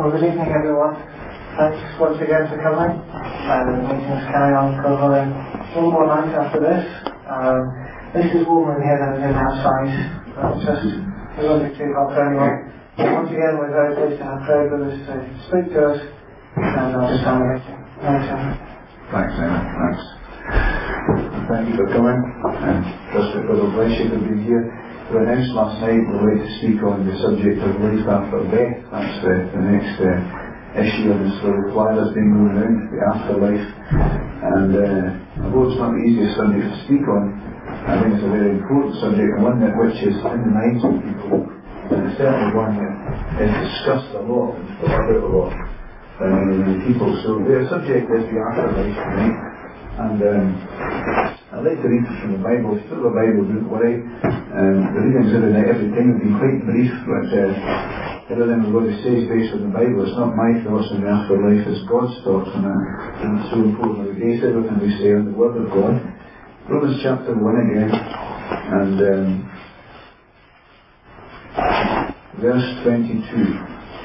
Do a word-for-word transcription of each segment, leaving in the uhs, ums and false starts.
Well, good evening, everyone. Thanks once again for coming. Uh, the meetings carry on for another one more night after this. Um, this is warmer in here than it is outside. Uh, it's just a little bit too hot for anyone. Once again, we're very pleased to have Craig with us to speak to us, and I'll just hand it to you. Thanks, Emma. Thanks. Thank you for coming, and trust that God will bless you for being here. We announced last night we'd like to speak on the subject of life after death. That's the, the next uh, issue on this little fly that's been going around, the afterlife. And uh, although it's not the easiest subject to speak on, I think it's a very important subject, and one that which is in the minds of people, and it's certainly one that is discussed a lot and thought about a lot by many, many people. So the subject is the afterlife tonight. And um, I'd like to read from the Bible. If you took the Bible, don't worry. Um, the readings of the night every time have been quite brief, but uh, everything we're going to say is based on the Bible. It's not my thoughts on the afterlife, it's God's thoughts on it. And it's so important that we base everything we say on the Word of God. Romans chapter one again, and um, verse twenty-two.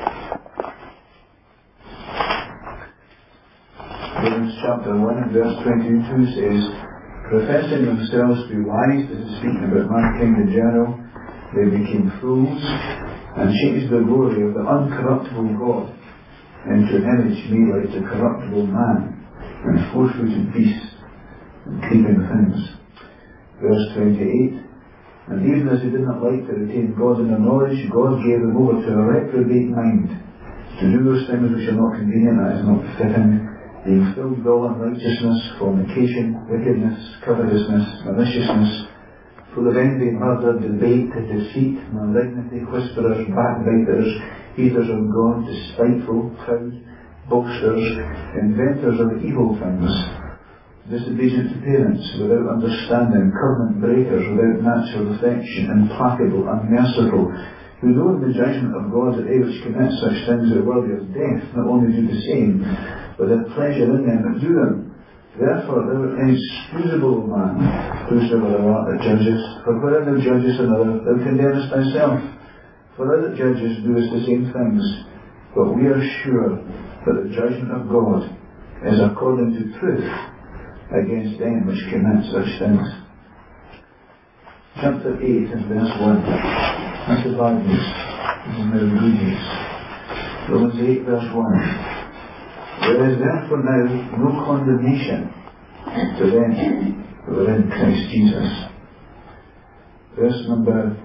Romans chapter one and verse twenty-two says, professing themselves to be wise, this is speaking about mankind in general, they became fools and changed the glory of the uncorruptible God into an image made like the corruptible man and four-footed beasts and creeping things. Verse twenty-eight, and even as they did not like to retain God in their knowledge, God gave them over to a reprobate mind, to do those things which are not convenient, that is not fitting, being filled with all unrighteousness, fornication, wickedness, covetousness, maliciousness, full of envy, murder, debate, deceit, malignity, whisperers, backbiters, haters of God, despiteful, proud, boasters, inventors of evil things, disobedient to parents, without understanding, covenant breakers, without natural affection, implacable, unmerciful, who know in the judgment of God that they which commit such things are worthy of death, not only do the same, but have pleasure in them that do them. Therefore thou art inexcusable, man, whosoever thou art that judgest, for wherein thou judgest another, thou condemnest thyself. For thou that judgest doest the same things, but we are sure that the judgment of God is according to truth against them which commit such things. Chapter eight and verse one. That's the bad news. This is now the good news. Romans eight verse one. There is therefore now no condemnation to them who are in Christ Jesus. Verse number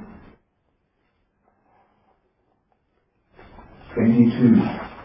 twenty-two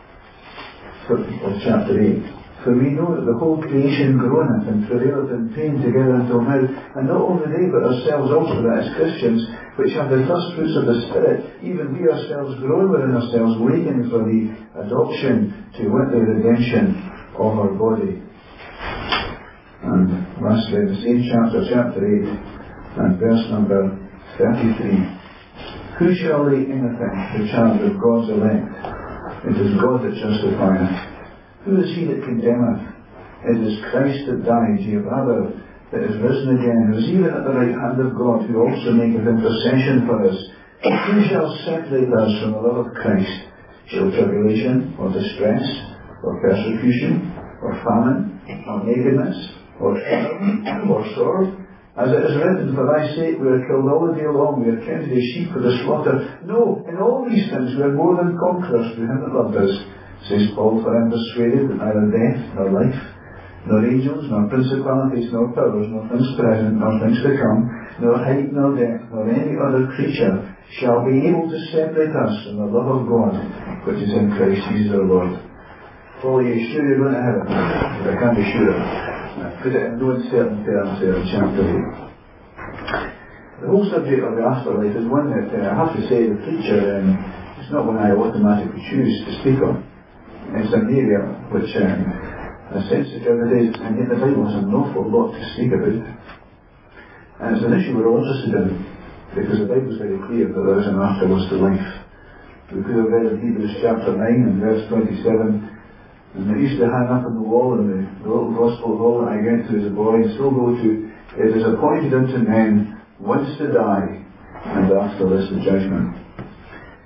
of chapter eight. For we know that the whole creation groaneth and travaileth in pain together until now, and not only they but ourselves also, that as Christians, which have the first fruits of the Spirit, even we ourselves groan within ourselves, waiting for the adoption to wit the redemption of our body. And lastly, the same chapter, chapter eight, and verse number thirty-three. Who shall lay anything to the charge of God's elect? It is God that justifieth. Who is he that condemneth? It is Christ that died, yea rather, that is risen again, who is even at the right hand of God, who also maketh intercession for us. Who shall separate us from the love of Christ? Shall tribulation, or distress, or persecution, or famine, or nakedness, or peril, or sword? As it is written, for thy sake we are killed all the day long, we are counted as sheep for the slaughter. No, in all these things we are more than conquerors through him that loved us. Says Paul, for I am persuaded that neither death, nor life, nor angels, nor principalities, nor powers, nor things present, nor things to come, nor height, nor depth, nor any other creature shall be able to separate us from the love of God, which is in Christ Jesus our Lord. Paul, are you sure you're going to heaven? I can't be sure. Put it in no uncertain terms there in chapter eight. The whole subject of the afterlife is one that uh, I have to say the preacher, um, it's not one I automatically choose to speak on. It's an area which um, has sensitivities, and yet the Bible has an awful lot to speak about. And it's an issue we're all interested in, because the Bible is very clear that there is an afterwards to life. We could have read in Hebrews chapter nine and verse twenty-seven, and they used to hang up on the wall in the, the little gospel hall that I went to as a boy and still go to, it is appointed unto men once to die, and after this the judgment.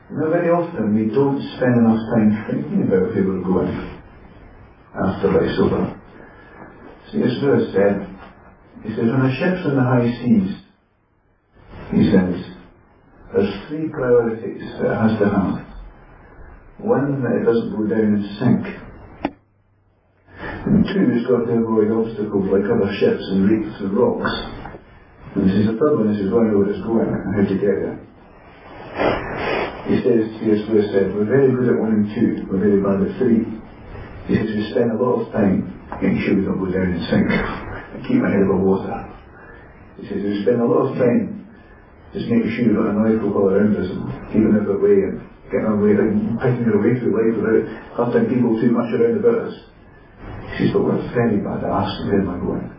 You know, very often we don't spend enough time thinking about where we're going after life's over. C S Lewis said, he says, when a ship's in the high seas, he says, there's three priorities that it has to have. One, that it doesn't go down and sink. And two, it's got to avoid obstacles like other ships and reefs and rocks. And this is the third one, is it's going where it's going and how to get there. He says, C S Lewis said, we're very good at one and two, we're very bad at three. He says, we spend a lot of time making sure we don't go down and sink and keep my head above water. He says, we spend a lot of time just making sure we've got an oil all around us and keeping out of the way and getting our way, and picking our way through life without hurting people too much around about us. He says, but we're very bad at asking where am I going.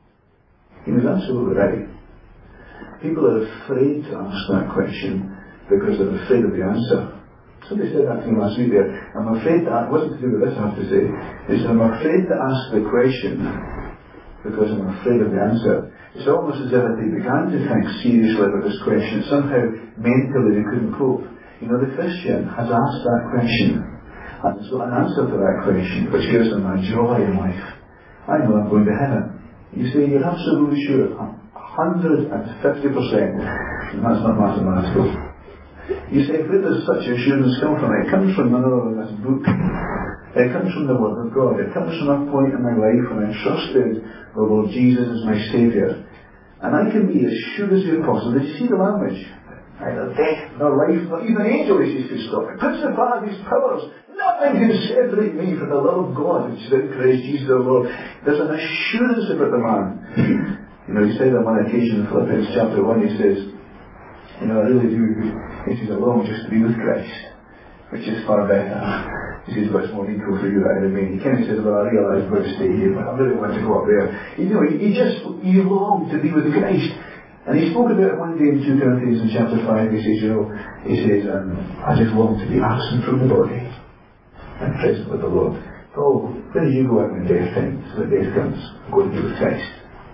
He was absolutely right. People are afraid to ask that question because they're afraid of the answer. Somebody said that to me last week there. I'm afraid that, it wasn't to do with this I have to say, is I'm afraid to ask the question because I'm afraid of the answer. It's almost as if they began to think seriously about this question, somehow mentally they couldn't cope. You know, the Christian has asked that question and has got an answer to that question which gives them a joy in life. I know I'm going to heaven. You say you're absolutely sure, one hundred fifty percent, and that's not mathematical. You say, where does such assurance come from? It comes from none other than this book. It comes from the Word of God. It comes from a point in my life when I trusted the Lord Jesus as my Saviour. And I can be as sure as you're possible. Did you see the language? Neither death nor life, not even angels, he says, stop it. Principalities, powers, nothing can separate me from the love of God, which is in Christ Jesus our Lord. There's an assurance about the man. You know, he said on one occasion in Philippians chapter one, he says, you know, I really do. He says, I long just to be with Christ, which is far better. He says, but it's more equal for you that I remain. He kind of says, well, I realise I'm going to stay here, but I really want to go up there. You know, he just, you long to be with Christ. And he spoke about it one day in Second Corinthians in chapter five. He says, you know, he says, um, I just long to be absent from the body and present with the Lord. Oh, where do you go out when death comes? When death comes, I'm going to be with Christ.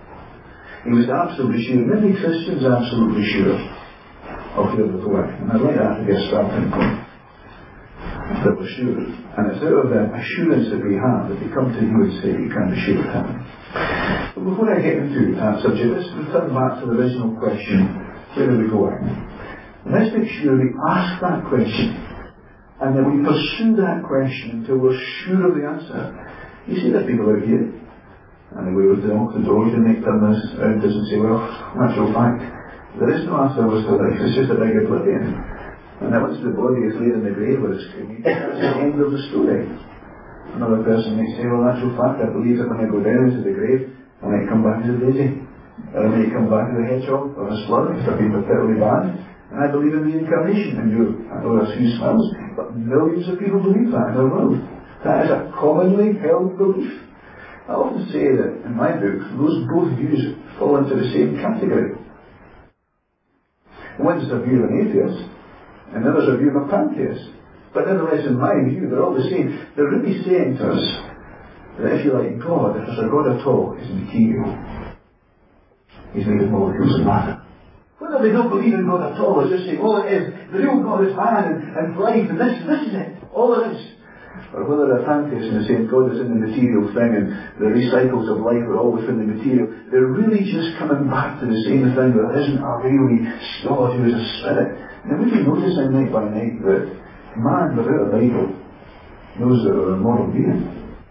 He was absolutely sure. Many Christians are absolutely sure of where they're going. And I'd like that to be a starting point. That we're sure. And it's out of the assurance that we have that we come to you and say, you can be sure of Him. But before I get into that subject, let's return back to the original question. Where are we going? And let's make sure we ask that question. And that we pursue that question until we're sure of the answer. You see there are people out here. And they go over to the doors and make turn this around us and say, well, natural fact, there is no afterwards to life, it's just a big oblivion. And then once the body is laid in the grave or it's cremated, that's the end of the story. Another person may say, well, natural fact, I believe that when I go down into the grave, I might come back as a daisy, or I may come back as a hedgehog, or a slug, if I've been particularly bad. And I believe in reincarnation, and you, I know there's a few smiles, but millions of people believe that in our world. That is a commonly held belief. I often say that in my book, those both views fall into the same category. One's a view of an atheist, and the other's a view of a pantheist. But nevertheless, in my view, they're all the same. They're really saying to us that if you like God, if there's a God at all, He's material. He's made of molecules of matter. Whether they don't believe in God at all, they're just saying, all it is, the real God is man and, and life, and this, this is it. All it is. Or whether they're pantheists and they're saying God is in the material thing and the recycles of life are all within the material, they're really just coming back to the same thing. There isn't a really God who is a spirit. Now we've been noticing night by night that man without a Bible knows that they're a moral being.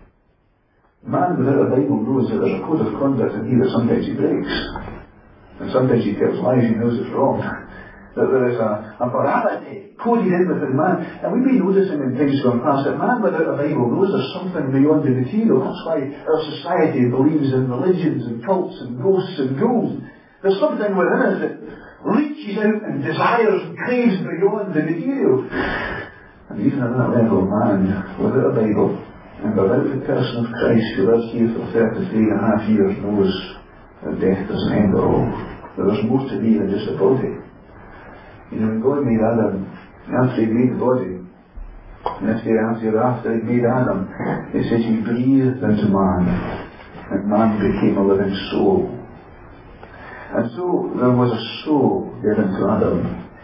Man without a Bible knows that there's a code of conduct in here that sometimes he breaks. And sometimes he tells lies, he knows it's wrong. That there is a, a morality coded in within man. And we've been noticing in things going past that man without a Bible knows there's something beyond the material. That's why our society believes in religions and cults and ghosts and ghouls. There's something within us that reaches out and desires and craves beyond the material. And even at that level, man without a Bible and without the person of Christ who lives here for thirty-three and a half years knows that death doesn't end at all. That there's more to me than just a body. You know, when God made Adam, after He made the body, and this day after, after He made Adam, it says He breathed into man, and man became a living soul. And so there was a soul given to Adam,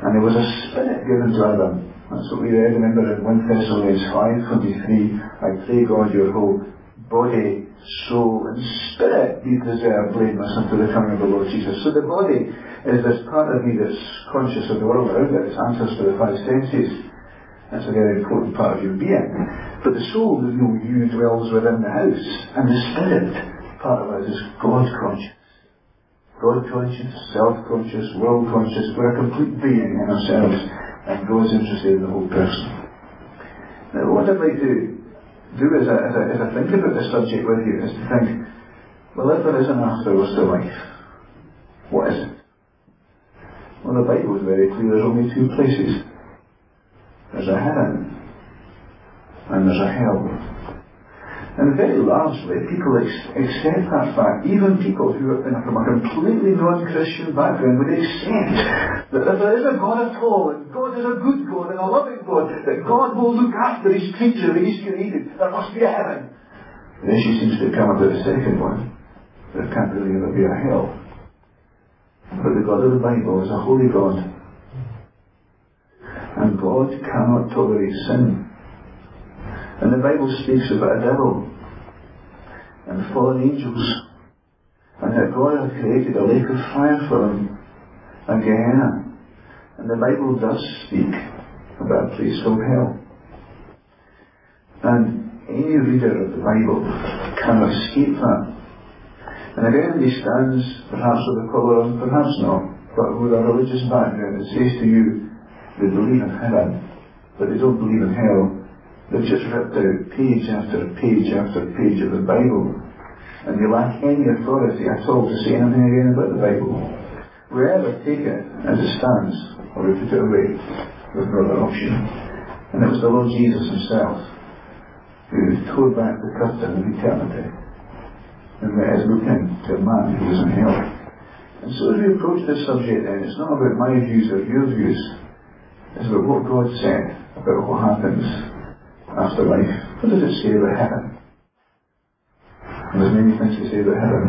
And there was a spirit given to Adam. That's what we read, remember, in First Thessalonians five twenty-three. I pray God your whole body, soul and spirit be preserved blameless unto the coming of the Lord Jesus. So the body is this part of me that's conscious of the world around it. It's answers to the five senses. That's a very important part of your being. But the soul, you know, you dwells within the house. And the spirit part of it is God conscious. God conscious, self-conscious, world conscious. We're a complete being in ourselves. And God's interested in the whole person. Now what I'd like to do as I, as I, as I think about this subject with you is to think, well, if there is an afterwards to life, what is it? Well, the Bible is very clear. There's only two places. There's a heaven and there's a hell. And very largely people ex- accept that fact. Even people who are from a completely non-Christian background would accept that if there is a God at all, and God is a good God and a loving God, that God will look after His creature that He's created, there must be a heaven. The issue seems to come about the second one. There can't really ever be a hell. But the God of the Bible is a holy God. And God cannot tolerate sin. And the Bible speaks about a devil and fallen angels, and that God had created a lake of fire for them, a Gehenna. And the Bible does speak about a place called hell. And any reader of the Bible cannot escape that. And if anybody stands, perhaps with a collar on, perhaps not, but with a religious background that says to you they believe in heaven, but they don't believe in hell, they've just ripped out page after page after page of the Bible, and they lack any authority at all to say anything again about the Bible. We either take it as it stands, or we put it away. There's no other option. And it was the Lord Jesus Himself who tore back the curtain of eternity and let us look into a man who was in hell. And so as we approach this subject then, it's not about my views or your views. It's about what God said about what happens after life. What does it say about heaven? And there's many things to say about heaven.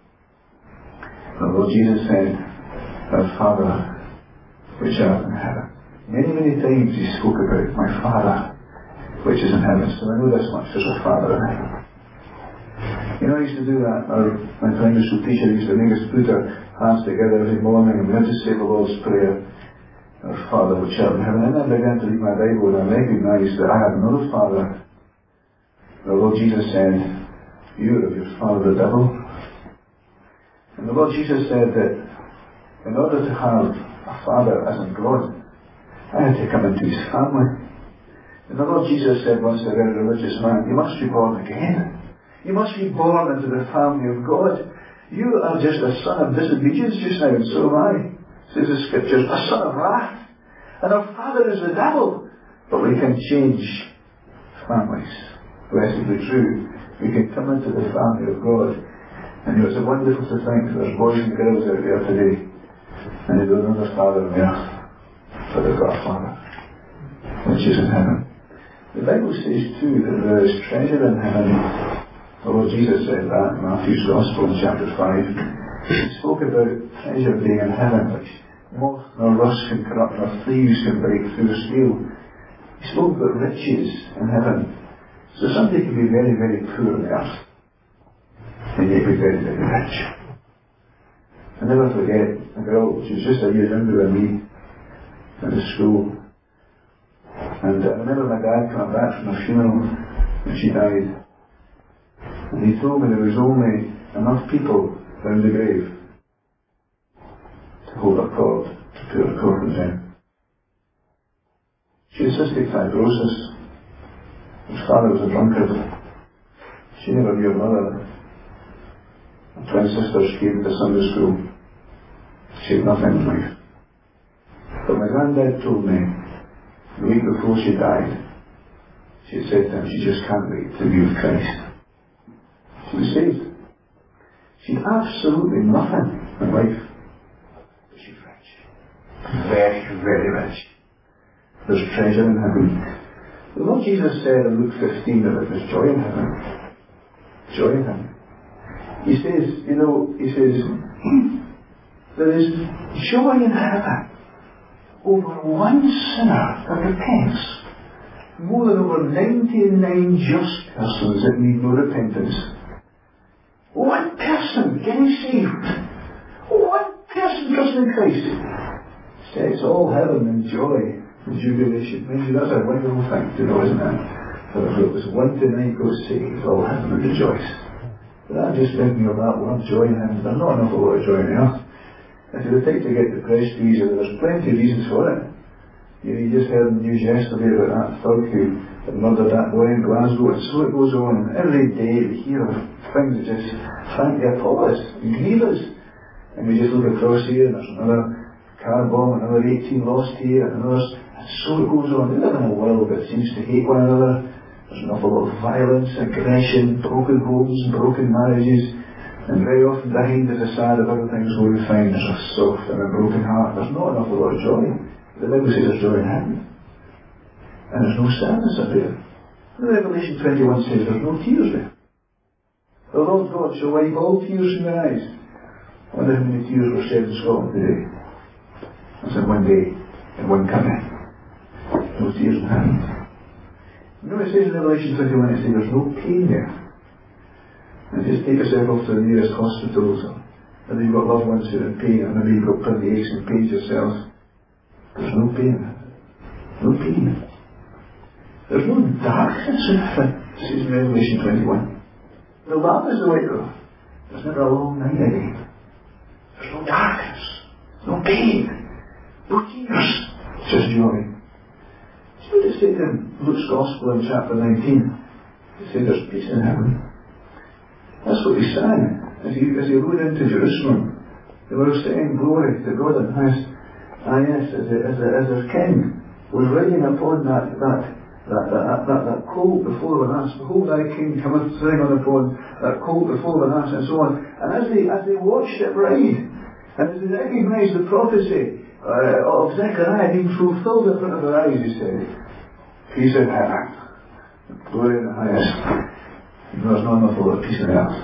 The Lord Jesus said, Our Father, which art in heaven. Many, many times He spoke about my Father, which is in heaven. So I know this much, there's a Father in heaven. You know, I used to do that. Our, my primary school teacher used to make us put our hands together every morning and we had to say the Lord's Prayer. Our Father which art in heaven. And then I began to read my Bible and I recognised that I had another Father. The Lord Jesus said, You are of your father the devil. And the Lord Jesus said that in order to have a Father as in God, I had to come into His family. And the Lord Jesus said once to a very religious man, You must be born again. You must be born into the family of God. You are just a son of disobedience just now, and so am I. Says the Scriptures, a son of wrath. And our father is the devil. But we can change families. Blessedly true. We can come into the family of God. And you know, it's a wonderful to think that there's boys and girls out there today. And they don't know their father on earth. But they've got a father, which is in heaven. The Bible says too that there is treasure in heaven. The Lord Jesus said that in Matthew's Gospel in chapter five. He spoke about treasure being in heaven, which moth nor rust can corrupt, nor thieves can break through or steal. He spoke about riches in heaven. So somebody can be very, very poor on earth, and yet be very, very rich. I never forget a girl, she was just a year younger than me, in the school. And I remember my dad coming back from a funeral when she died. And he told me there was only enough people round the grave to hold a cord to put her coffin in. She had cystic fibrosis. His father was a drunkard. She never knew her mother. Her twin sisters came to Sunday school. She had nothing in life. But my granddad told me, the week before she died, she had said to him, she just can't wait to be with Christ. She was saved. She had absolutely nothing in life. But she's rich. Very, very rich. There's treasure in heaven. The Lord Jesus said in Luke fifteen that there's joy in heaven. Joy in heaven. He says, you know, he says, there is joy in heaven over one sinner that repents, more than over ninety-nine just persons that need no repentance. One person getting saved, one person trusting in Christ, sets all heaven in joy and jubilation. Mind you, that's a wonderful thing to know, isn't it? That if it was one tonight goes saved, all heaven would rejoice. But that just reminds me of that word, joy in heaven. There's not enough of a lot of joy in earth. If you're the type to get depressed easily, there's plenty of reasons for it. You know, you just heard the news yesterday about that thug who had murdered that boy in Glasgow, and so it goes on. Every day we hear of things that just frankly appall us and grieve us. And we just look across here and there's another car bomb, another eighteen lost here, and others, and so it goes on. We live in a world that seems to hate one another. There's an awful lot of violence, aggression, broken homes, broken marriages. And very often behind the facade of everything's going fine, there's a soft and a broken heart. There's not enough of a lot of joy. The Bible says there's joy in heaven. And there's no sadness up there. And Revelation twenty-one says there's no tears there. The Lord God shall wipe all tears from their eyes. I wonder how many tears were shed in Scotland today. That's in one day, in one coming. No tears in heaven. You know what it says in Revelation twenty-one? It says there's no pain there. And just take yourself off to the nearest hospitals, or maybe you've got loved ones who are in pain, or maybe you've got plenty of aches and pains yourself. There's no pain. No pain. There's no darkness in heaven. This is in Revelation twenty-one. The lamp is the way though. There's never a long night again. There's no darkness. No pain. No tears. Just joy. So what does it say in Luke's Gospel in chapter nineteen? It says there's peace in heaven. That's what they sang as he, as he rode into Jerusalem. They were saying glory to God in highest. Ah yes, as, a, as, a, as their king was riding upon that that that, that, that, that colt before an ass. Behold thy king cometh sitting on upon that colt before an ass, and so on. And as they as they watched it ride, and as they recognised the prophecy uh, of Zechariah being fulfilled in front of their eyes, he said, peace in heaven, glory in the highest. There's not enough of a peace on earth.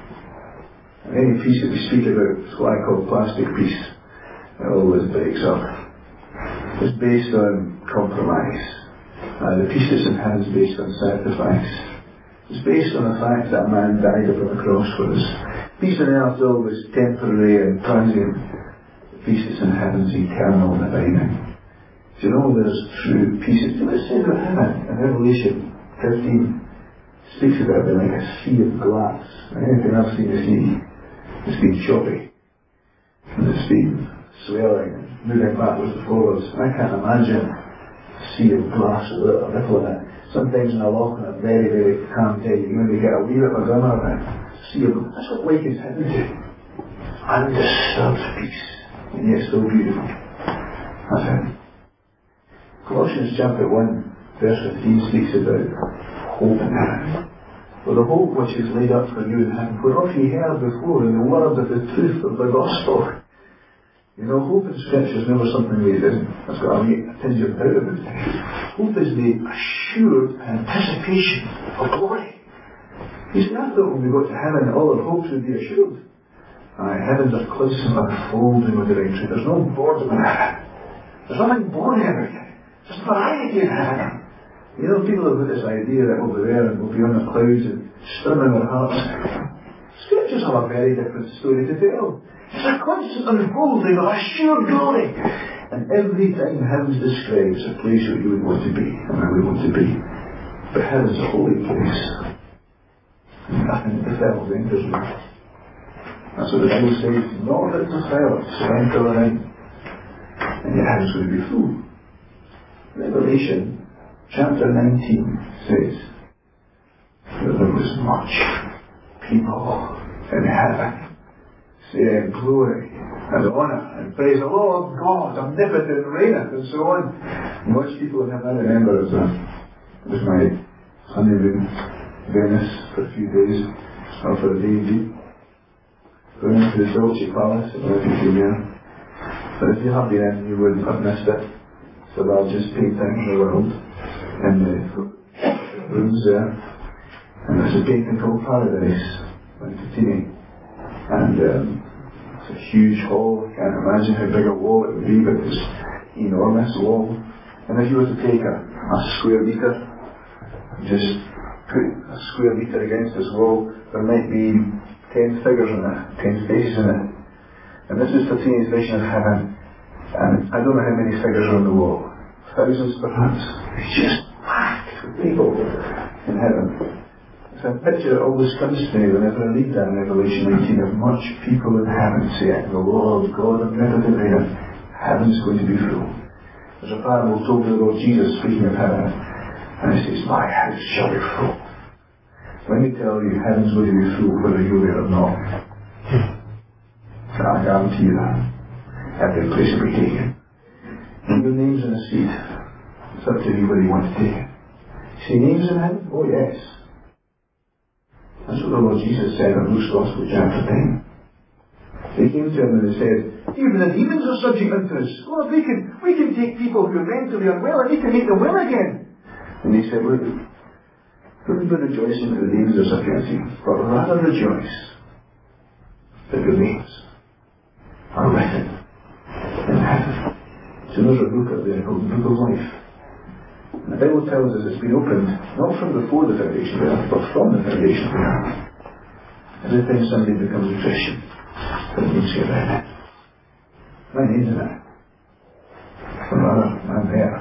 And any peace that we speak about is what I call plastic peace. It always breaks up. It's based on compromise. Uh, the peace that's in heaven is based on sacrifice. It's based on the fact that a man died upon the cross for us. Peace on earth is always temporary and transient. The peace that's in heaven is eternal and abiding. Do you know there's true peace? Do you know what it says about heaven in Revelation fifteen? Speaks about it like a sea of glass. Anything I've seen a sea, it's been choppy. And it's been swelling and moving backwards and forwards. I can't imagine a sea of glass without a ripple in it. Sometimes in a loch on a very, very calm day, you only get a wee bit of a glimmer of it. Sea of glass. That's what light is heaven to. Undisturbed peace. And yet still beautiful. That's it. Colossians chapter one, verse fifteen speaks about hope in heaven. For the hope which is laid up for you in heaven, whereof ye heard before in the word of the truth of the gospel. You know, hope in Scripture is never something that isn't. It's got a, a tinge of doubt about it. Hope is the assured anticipation of glory. You see, I thought when we got to heaven, all our hopes would be assured. Aye, heaven's a place of unfolding with the right truth. There's no boredom in heaven. There's nothing boring about it. There's variety in heaven. You know, people have got this idea that we'll be there and we'll be on the clouds and strumming our hearts. Scriptures have a very different story to tell. It's a constant unfolding of assured glory. And every time heaven's described, it's a place where you would want to be and where we want to be. But heaven's a holy place. And nothing that defiles enters in. That's what the Bible says. Not that defiles, so enter therein. And yet heaven's going to be full. Revelation chapter nineteen says that there was much people in heaven saying glory and honour and praise the Lord God, omnipotent, reigneth, and so on. Much people in heaven. I remember as a, it was my honeymoon, Venice, for a few days, or for a day indeed. Going into the Dolce Palace, I don't know if you've been there. But if you have been in, you wouldn't have missed it. It's the largest painting in the world. In the rooms there, and there's a painting called Paradise by Titini, and um, it's a huge hall. I can't imagine how big a wall it would be, but it's enormous wall. And if you were to take a, a square metre, just put a square metre against this wall, there might be ten figures in it, ten faces in it. And this is Tatiana's vision of heaven. And I don't know how many figures are on the wall. Thousands perhaps. It's just packed with people in heaven. It's a picture that always comes to me whenever I read that in Revelation nineteen of much people in heaven saying, the Lord God omnipotent reigneth. Heaven's going to be full. There's a parable told of the Lord Jesus speaking of heaven. And he says, my house shall be full. Let me tell you, heaven's going to be full whether you're there or not. I guarantee you that. Every place will be taken. And your name's in a seat. It's up to you whether you want to take it. See names in heaven? Oh yes. That's what the Lord Jesus said in Luke's Gospel chapter ten. They came to him and they said, even the demons are subject unto us. Lord, we can, we can take people who are mentally unwell and we can make them well again. And he said, look, don't be rejoicing that the demons are subject unto you, but rather rejoice that your names are written in heaven. So there's a book up there called the Book of Life. And the Bible tells us it's been opened not from before the foundation of the earth, but from the foundation of the earth. Every time somebody becomes a Christian, their names get written. My name's in it. Or rather, I'm there.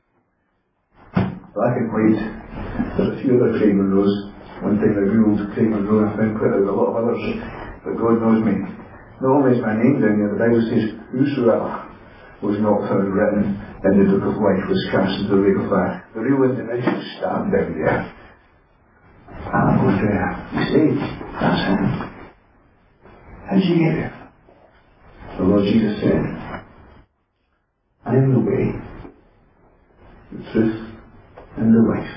Black and white. There's a few other Craig Monroes. One time I googled Craig Monroe and I found quite a lot of others. But God knows me. Not only is my name down there, the Bible says, whosoever was not found written in the book of life was cast into the lake of fire. The real individual stand down there. And I'm going there. You see, that's him. How did you get there? The Lord Jesus said, I am the way, the truth, and the life.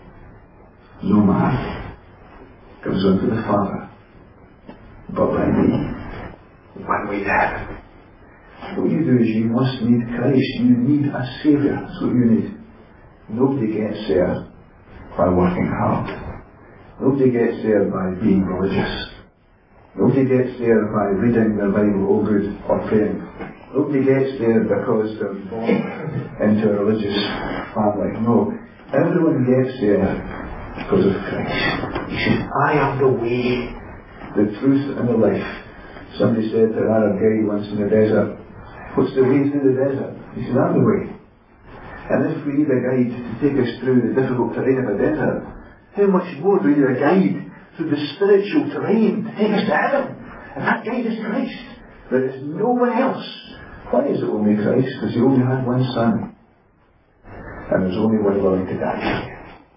No man comes unto the Father but by me. One way to heaven. What you do is you must need Christ. You need a Saviour. That's what you need. Nobody gets there by working hard. Nobody gets there by being religious. Nobody gets there by reading their Bible all good or praying. Nobody gets there because they're born into a religious family. No. Everyone gets there because of Christ. He says, I am the way, the truth, and the life. Somebody said to an Arab guy once in the desert, what's the way through the desert? He said, I'm the way. And if we need a guide to take us through the difficult terrain of a desert, how much more do we need a guide through the spiritual terrain to take us to heaven? And that guide is Christ. There is no one else. Why is it only Christ? Because he only had one son. And there's only one willing to die.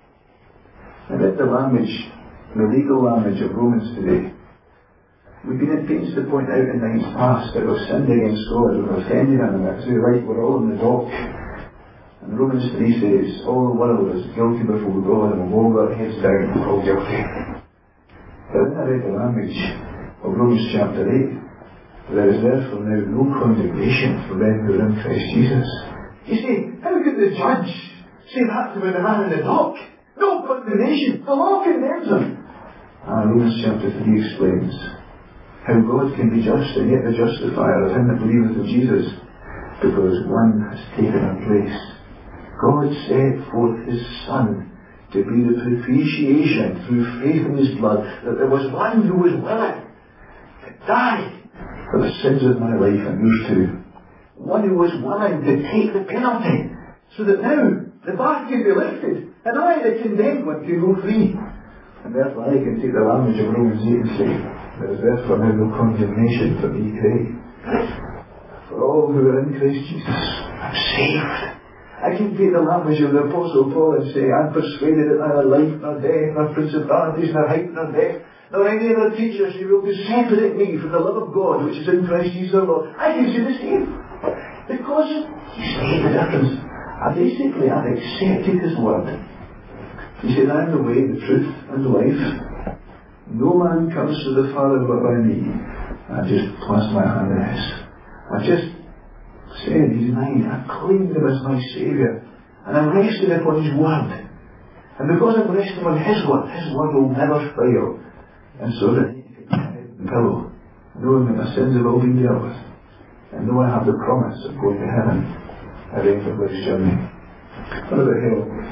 And in the language, the legal language of Romans today, we've been at pains to point out in times past that we've sinned against God, we've offended him, and that's right, we're all in the dock. And Romans three says, all the world is guilty before God, and we've all got heads down, and we're all guilty. But then I read the language of Romans chapter eight, there is therefore now no condemnation for them who are in Christ Jesus. You see, how could the judge say that to the man in the dock? No condemnation, the law condemns him. Ah, Romans chapter three explains how God can be just and yet the justifier of him that believeth in Jesus, because one has taken our place. God set forth his Son to be the propitiation through faith in his blood, that there was one who was willing to die for the sins of my life and yours too. One who was willing to take the penalty, so that now the bar can be lifted, and I, the condemned one, can go free. And therefore I can take the language of Romans eight and say, there is therefore now no condemnation for me, Craig. For all who are in Christ Jesus, I'm saved. I can take the language of the Apostle Paul and say, I'm persuaded that neither life nor death, nor principalities, nor height nor depth, nor any other creature shall be able to separate me from the love of God which is in Christ Jesus our Lord. I can say the same. Because he's made the difference. I basically have accepted his word. He said, I am the way, the truth, and the life. No man comes to the Father but by me. I just placed my hand in his. I just said, he's mine. I claimed him as my Saviour. And I'm resting upon his word. And because I'm resting on his word, his word will never fail. And so that I can my head in the pillow, knowing that my sins have all been dealt with. And know I have the promise of going to heaven. at the end of life's journey. What about hell?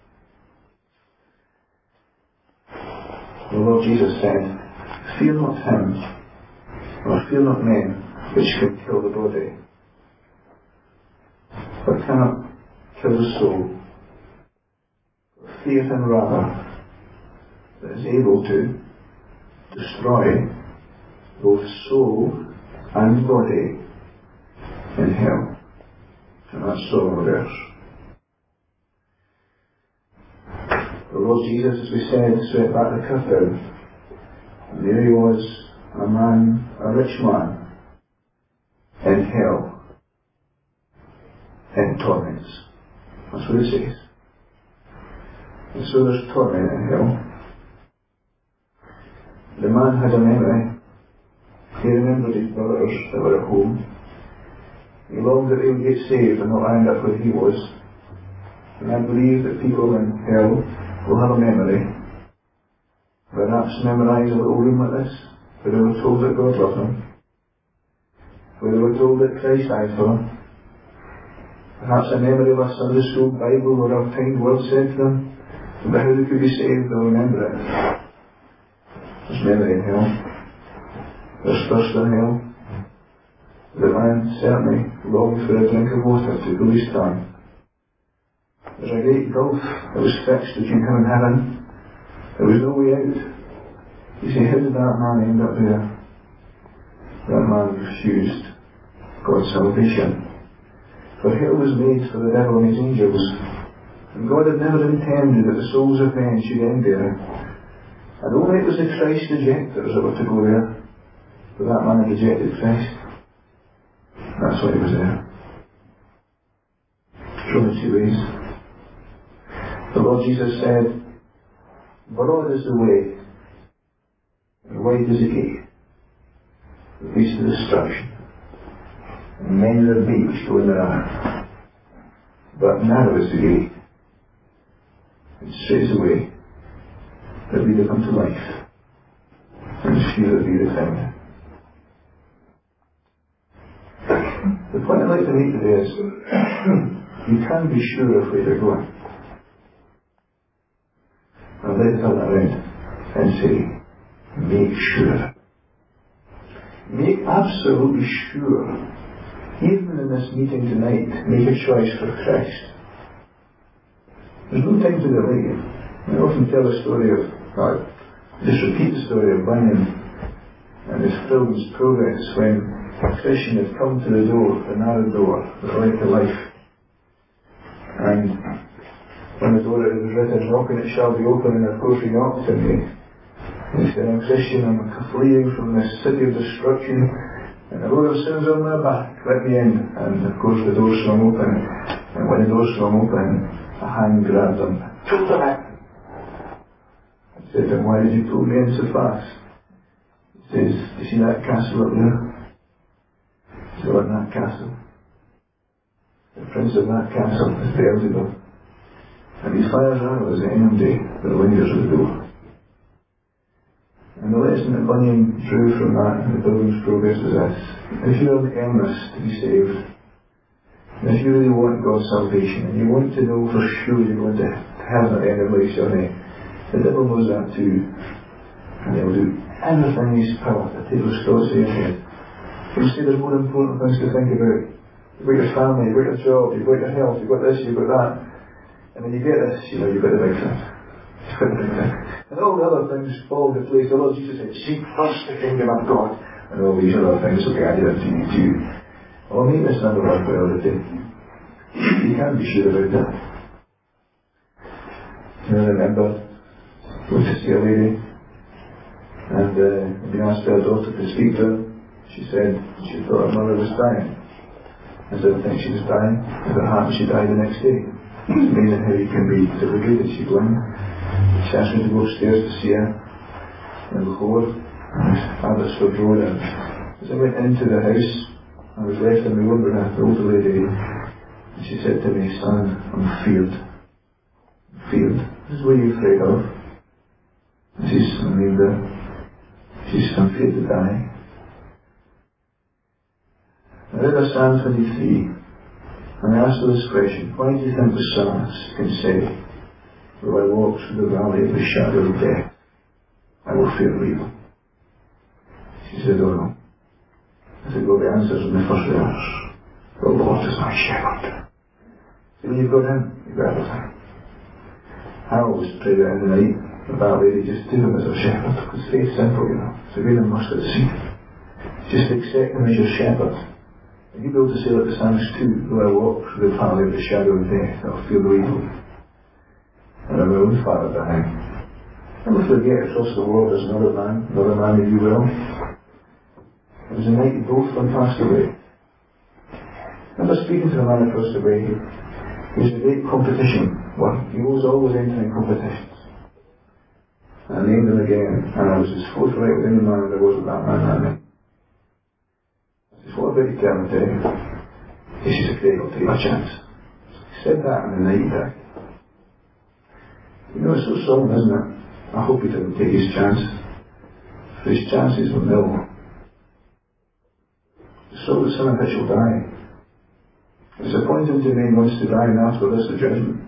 The Lord Jesus said, fear not him, or fear not men, which can kill the body, but cannot kill the soul. Fear him rather, that is able to destroy both soul and body in hell. And that's solemn verse. The Lord Jesus, as we said, swept back the curtain, and there he was, a man, a rich man, in hell, in torments. That's what it says. And so there's torment in hell. The man had a memory. He remembered his brothers that were at home. He longed that they would get saved and not end up where he was. And I believe that people in hell will have a memory. Perhaps memorise a little room like this, where they were told that God loved them, where they were told that Christ died for them. Perhaps a memory of a Sunday school Bible where a kind word said to them about how they could be saved. They'll remember it. There's memory in hell. There's thirst in hell. The man certainly longed for a drink of water to cool his tongue. There's a great gulf that was fixed between him and heaven. There was no way out. You see, how did that man end up there? That man refused God's salvation. For hell was made for the devil and his angels. And God had never intended that the souls of men should end there. And only it was the Christ rejectors that were to go there. But that man had rejected Christ. That's why he was there. There's only two ways. The Lord Jesus said, broad is the way, and wide is the gate, that leads to destruction, and many there be which go in thereat. But narrow is the gate, and straight is the way that leadeth unto life, and few there be that find it. The point I'd like to make today is, you can be sure of where you're going. I'd like to turn that around and say, make sure. Make absolutely sure. Even in this meeting tonight, make a choice for Christ. There's no time to delay. I often tell the story of, or just repeat the story of Bunyan and his Pilgrim's Progress, when a Christian had come to the door, the narrow door, that led to life. And on the door it was written, knock and it shall be open, and of course he knocked, and he, he said, I'm a Christian, I'm fleeing from this city of destruction, and the load of sins on my back, let me in. And of course the door swung open, and when the door swung open, a hand grabbed him, pulled him in. I said to him, why did you pull me in so fast? He says, you see that castle up there? So in that castle, the prince of that castle is Beelzebub, and he fires arrows at anybody that lingers at the door. And the lesson that Bunyan drew from that in the Pilgrim's Progress is this: if you're in earnest to be saved, and if you really want God's salvation, and you want to know for sure you're going to heaven at the end of life's journey, the devil knows that too, and he'll do everything in his power to take those thoughts in your head. You see, there's more important things to think about. You've got your family, you've got your job, you've got your health, you've got this, you've got that. And when you get this, you know, you've got the big thing. You've got the big thing. And all the other things fall into place. The Lord Jesus said, seek first the kingdom of God, and all these other things will be added unto you too. Well, make this number one priority. You can be sure about that. And I remember going to see a lady, and uh, being asked by her daughter to speak to her. She said she thought her mother was dying. I said, I think she was dying. If it happened, she died the next day. It's amazing how you can be so good that she's blind. She asked me to go upstairs to see her. And before, Abbotsford Road, and as I went into the house, I was left in the room with an older lady, and she said to me, son, I'm feared. I'm feared. This is what you're afraid of. And she's, I mean, the, she's, I'm feared to die. I read Psalm twenty-three, And I asked her this question: why do you think the psalmist can say, though I walk through the valley of the shadow of death, I will fear no evil? She said, oh no. I said, well, the answer's in the first verse. The Lord is my shepherd. So when you've got him, you've got everything. I always pray that in the night, that lady, just take him as a shepherd. Because faith's simple, you know. It's a great mustard seed. Just accept him as your shepherd. And you'll be able to say like the psalmist too, though I walk through the valley of the shadow of death, I'll fear no evil. And I'm my own father behind. Never forget to trust the Lord as another man, another man if you will. It was the night both of them passed away. I remember speaking to a man across the way. He was a great competition one. He was always entering competitions. And I named him again, and I was as forthright with any man as I was with that man that night. I said, what about you, tell me, tell you? He said, okay, I'll take my chance. He said that, and the night he died. You know, it's so solemn, isn't it? I hope he didn't take his chance. For his chances were nil. So that some of it shall die. It's appointed to men once to die, and after this the judgment.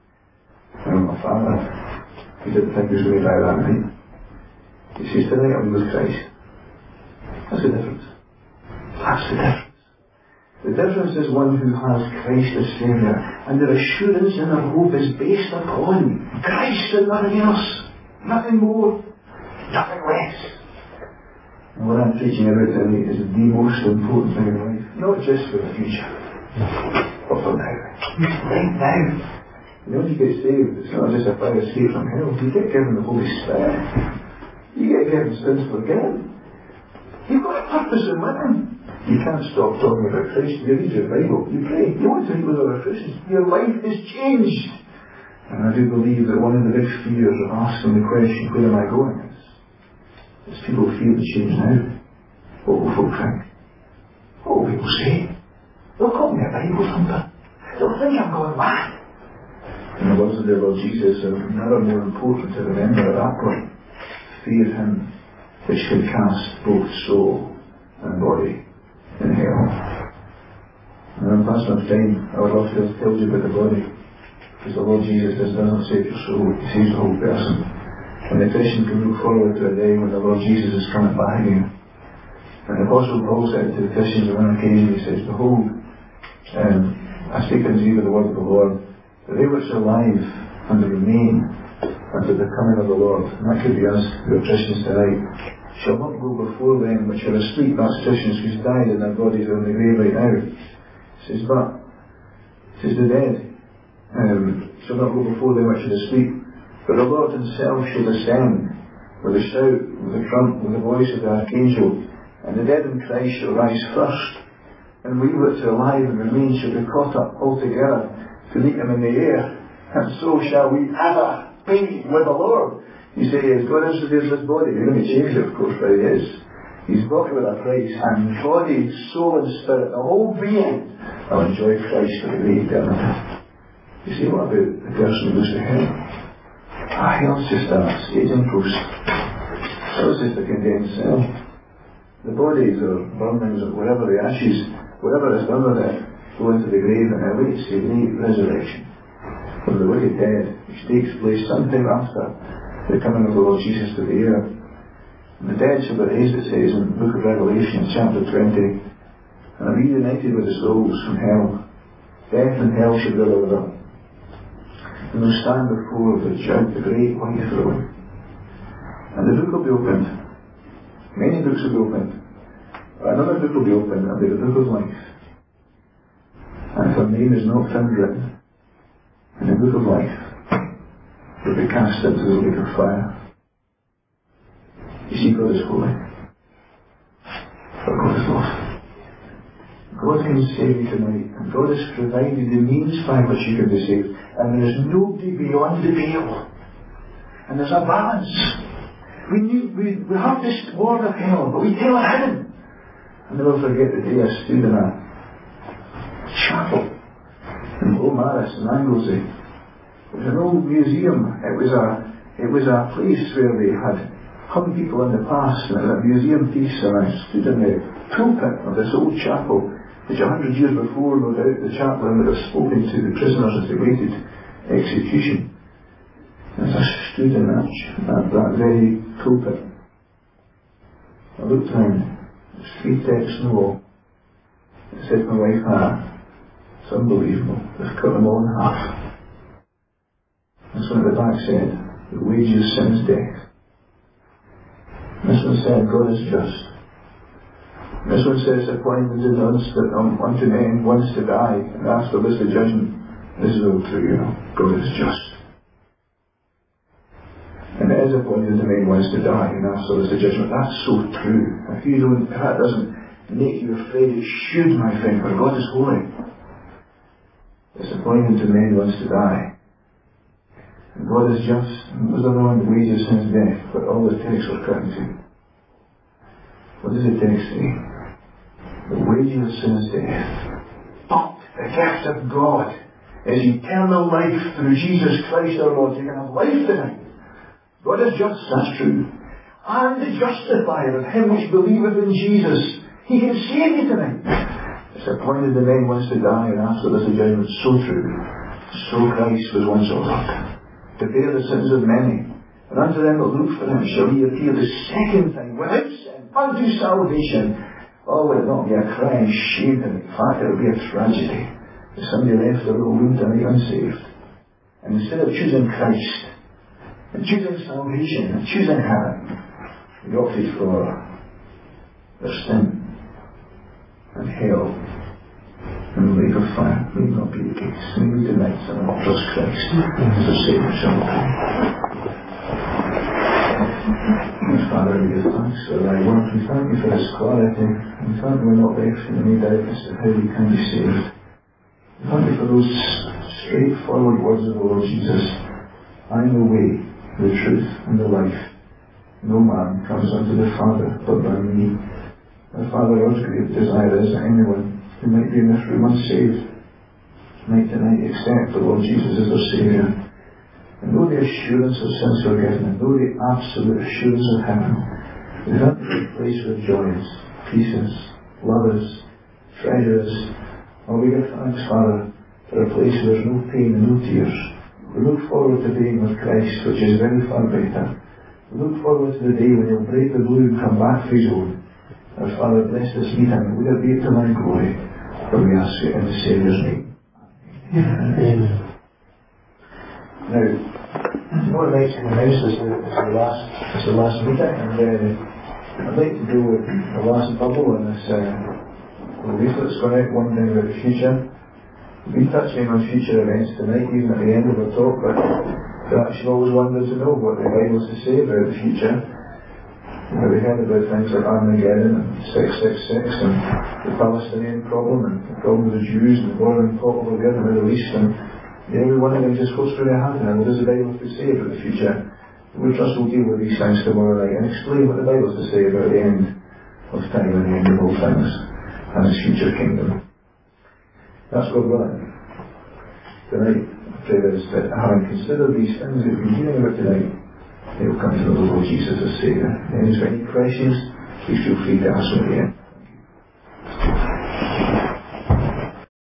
I know my father, he didn't think he was going to die that night. He says, tonight I'll be with Christ. That's the difference. That's the difference. The difference is one who has Christ as Saviour, and their assurance and their hope is based upon Christ and nothing else. Nothing more, nothing less. And what I'm preaching about tonight is the most important thing in life, not just for the future, but for now. Right now. You know, when you get saved, it's not just a fire escape from hell. You get given the Holy Spirit. You get given sins forgiven. You've got a purpose in living. You can't stop talking about Christ. You read your Bible. You pray. You want to meet with other Christians. Your life is changed. And I do believe that one of the big fears of asking the question, where am I going, is, is people fear the change now. What will folk think? What will people say? They'll call me a Bible thumper. They'll think I'm going mad. And the words of the Lord Jesus are never more important to remember at that point. Fear him which can cast both soul and body in hell. And in the past enough time, I would love to tell you about the body. Because the Lord Jesus does not save your soul, he saves the whole person. And the Christian can look forward to a day when the Lord Jesus is coming back again. And the Apostle Paul said to the Christians on one occasion, he says, behold, um, I speak unto you with the word of the Lord, that they which are alive and remain unto the coming of the Lord, and that could be us who are Christians tonight, shall not go before them which are asleep. That's Christians who's died and their bodies are in the grave right now. It says, but, it says the dead um, shall not go before them which are asleep, but the Lord himself shall descend with a shout, with a trump, with the voice of the archangel, and the dead in Christ shall rise first, and we which are alive and remain shall be caught up altogether to meet him in the air, and so shall we ever be with the Lord. You say, is God introduced this body? You're going to change it, of course, but he is. He's bought it with a price, and body, soul and spirit, the whole being, will enjoy Christ for the great eternity. You say, what about the person who goes to hell? Ah, hell's just a staging post. Hell's just a condemned cell. The bodies or burnings or whatever, the ashes, whatever is done with it, go into the grave and awaits the great resurrection from the wicked dead, which takes place sometime after the coming of the Lord Jesus to the earth. And the dead shall be raised, it says in the book of Revelation, chapter twenty, and are reunited with the souls from hell. Death and hell shall be delivered up. And they'll stand before the judge, the great white throne. And the book will be opened. Many books will be opened. But another book will be opened, and it'll be the book of life. And if her name is not found written in the book of life, will be cast into the lake of fire. You see, God is holy, but God is love. God can save you tonight, and God has provided the means by which you can be saved, and there is nobody beyond the veil, and there's a balance. We need, we, we have this word of hell, but we tell it hidden. I'll never forget the day I stood in a chapel in Beaumaris in Anglesey. It was an old museum. It was a it was a place where they had hung people in the past, and it was a museum piece, and I stood in the pulpit of this old chapel which a hundred years before, no doubt, the chaplain would have spoken to the prisoners as they waited execution. As I stood in that, that, that very pulpit, I looked round. There was three texts in the wall. I said to my wife, ah, it's unbelievable. They've cut them all in half. This one at the back said, the wages of sin is death. This one said, God is just. This one says, appointed unto men once to die, and after this the judgment. This is all true, you know. God is just. And it is appointed to men once to die, and after this the judgment. That's so true. If you don't, if that doesn't make you afraid, it should, my friend, for God is holy. It's appointed to men once to die. And God is just. And there's another one, the wages of sin is death, but all the texts were cutting to. What does the text say? The wages of sin is death. But the gift of God is eternal life through Jesus Christ our Lord. You can have life tonight. God is just, that's true. And the justifier of him which believeth in Jesus. He can save you tonight. It's appointed the men once to die, and after this the judgment. So true. So Christ was once offered to bear the sins of many. And unto them that look for him shall he appear the second time without sin unto salvation. Oh, will it not be a crying shame tonight? In fact, it will be a tragedy if somebody left their little room tonight unsaved. And instead of choosing Christ, and choosing salvation, and choosing heaven, they opted for their sin and hell and the lake of fire. May not be the case. May we tonight someone trust Christ as a Saviour, shall we pray. Father, we give thanks for thy word. We thank you for its clarity. We thank you we're not left in any doubt as to how we can be saved. We thank you for those straightforward words of the Lord Jesus. I am the way, the truth, and the life. No man comes unto the Father but by me. And Father, our great desire is that anyone who might be in this room unsaved might tonight accept the Lord Jesus as their Saviour. And know the assurance of sins forgiven, and know the absolute assurance of heaven. We thank you for a place with joys, peaces, lovers, treasures. Oh, we give thanks, Father, for a place where there's no pain and no tears. We look forward to being with Christ, which is very far better. We look forward to the day when he'll break the blue and come back for his own. Our Father, bless this meeting, and would it be to thy glory, for we ask it in the Saviour's name. Amen. Now, tomorrow night's been announced as the, as the last as the last meeting, and uh, I'd like to go with the last bubble in this uh, leaflet that's going out, one thing about the future. We'll be touching on future events tonight, even at the end of our talk, but perhaps you've always wanted to know what the Bible has to say about the future. You know, we heard about things like Armageddon and six six six and the Palestinian problem and the problem of the Jews and the boiling pot over there in the Middle East, and you know, we wonder just what's going to happen and what does the Bible have to say about the future. We trust we'll deal with these things tomorrow night and explain what the Bible has to say about the end of time and the end of all things and His future kingdom. That's God willing. Tonight, I pray that having considered these things that we've been hearing about tonight, they will come to know the Lord Jesus as Saviour. And if there's any questions, please feel free to ask me at the end.